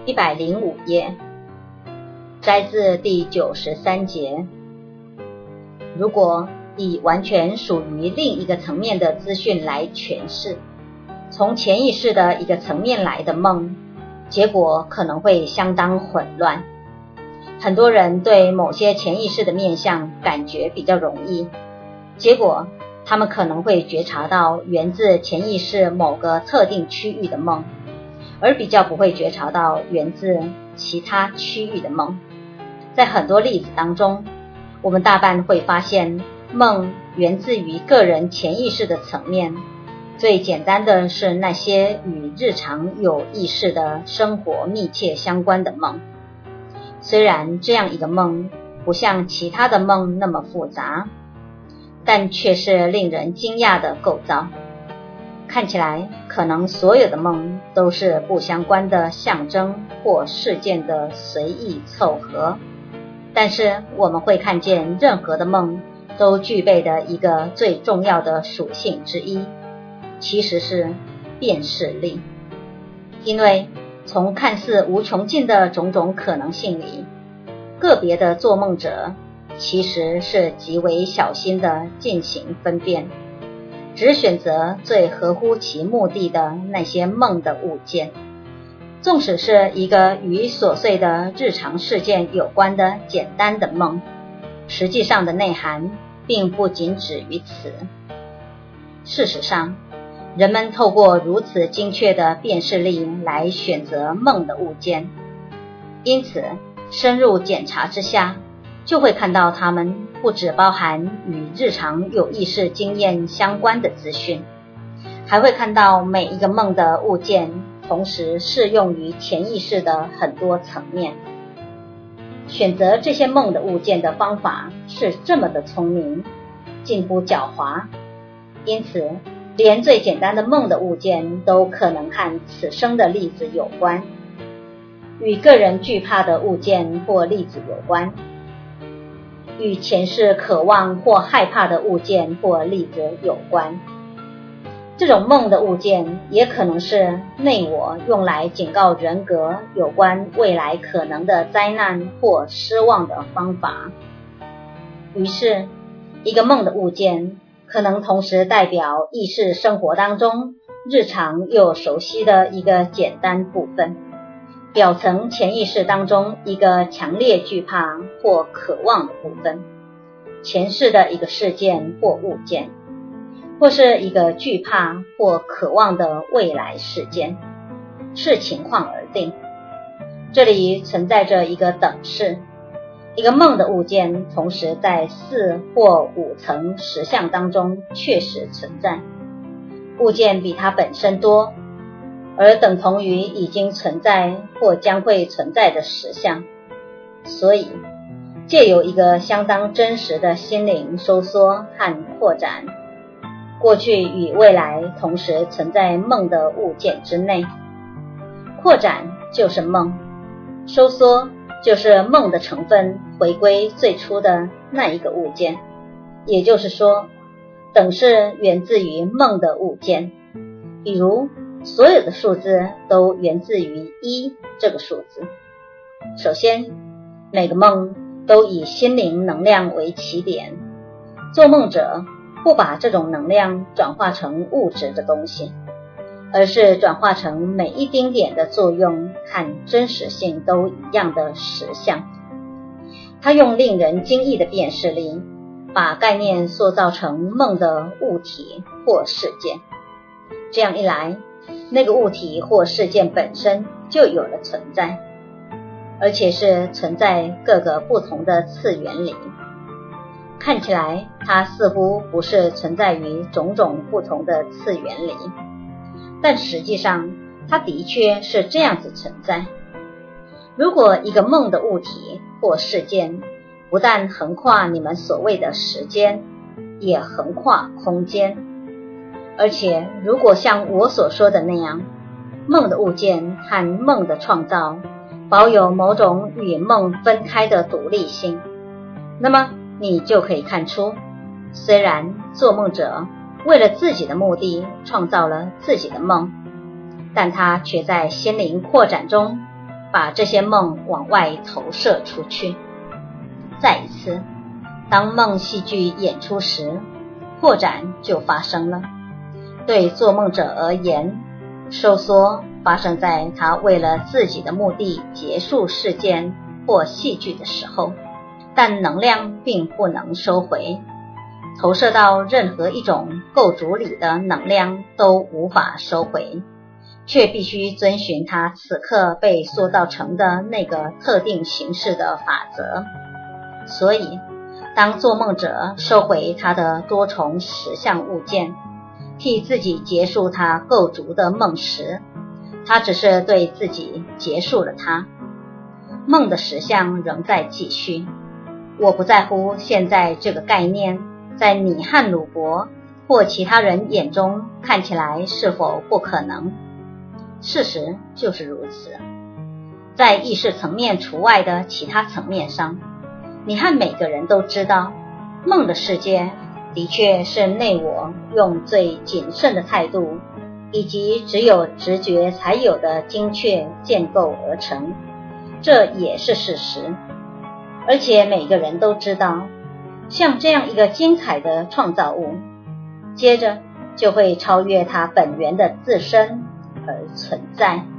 105页，摘自第93节。如果以完全属于另一个层面的资讯来诠释，从潜意识的一个层面来的梦，结果可能会相当混乱。很多人对某些潜意识的面向感觉比较容易，结果他们可能会觉察到源自潜意识某个特定区域的梦，而比较不会觉察到源自其他区域的梦。在很多例子当中，我们大半会发现梦源自于个人潜意识的层面，最简单的是那些与日常有意识的生活密切相关的梦。虽然这样一个梦不像其他的梦那么复杂，但却是令人惊讶的构造。看起来可能所有的梦都是不相关的象征或事件的随意凑合，但是我们会看见任何的梦都具备的一个最重要的属性之一，其实是辨识力。因为从看似无穷尽的种种可能性里，个别的做梦者其实是极为小心地进行分辨，只选择最合乎其目的的那些梦的物件。纵使是一个与琐碎的日常事件有关的简单的梦，实际上的内涵并不仅止于此。事实上，人们透过如此精确的辨识力来选择梦的物件，因此深入检查之下，就会看到它们不只包含与日常有意识经验相关的资讯，还会看到每一个梦的物件同时适用于潜意识的很多层面。选择这些梦的物件的方法是这么的聪明，近乎狡猾，因此连最简单的梦的物件都可能和此生的例子有关，与个人惧怕的物件或例子有关，与前世渴望或害怕的物件或例子有关。这种梦的物件也可能是内我用来警告人格有关未来可能的灾难或失望的方法。于是，一个梦的物件可能同时代表意识生活当中日常又熟悉的一个简单部分，表层潜意识当中一个强烈惧怕或渴望的部分，前世的一个事件或物件，或是一个惧怕或渴望的未来事件，视情况而定。这里存在着一个等式，一个梦的物件同时在4或5层实相当中确实存在，物件比它本身多，而等同于已经存在或将会存在的实相。所以藉由一个相当真实的心灵收缩和扩展，过去与未来同时存在梦的物件之内。扩展就是梦，收缩就是梦的成分回归最初的那一个物件，也就是说，等式源自于梦的物件。比如，所有的数字都源自于1这个数字。首先，每个梦都以心灵能量为起点，做梦者不把这种能量转化成物质的东西，而是转化成每一丁点的作用和真实性都一样的实相。他用令人惊异的辨识力，把概念塑造成梦的物体或事件。这样一来，那个物体或事件本身就有了存在，而且是存在各个不同的次元里。看起来它似乎不是存在于种种不同的次元里，但实际上它的确是这样子存在。如果一个梦的物体或事件不但横跨你们所谓的时间，也横跨空间，而且如果像我所说的那样，梦的物件和梦的创造保有某种与梦分开的独立性，那么你就可以看出，虽然做梦者为了自己的目的创造了自己的梦，但他却在心灵扩展中把这些梦往外投射出去。再一次，当梦戏剧演出时，扩展就发生了。对做梦者而言，收缩发生在他为了自己的目的结束事件或戏剧的时候，但能量并不能收回，投射到任何一种构筑里的能量都无法收回，却必须遵循它此刻被塑造成的那个特定形式的法则。所以当做梦者收回他的多重实相物件，替自己结束他构筑的梦时，他只是对自己结束了它。梦的实相仍在继续。我不在乎现在这个概念在你和鲁伯或其他人眼中看起来是否不可能，事实就是如此。在意识层面除外的其他层面上，你和每个人都知道，梦的世界的确是内我用最谨慎的态度以及只有直觉才有的精确建构而成，这也是事实。而且每个人都知道，像这样一个精彩的创造物，接着就会超越它本源的自身而存在。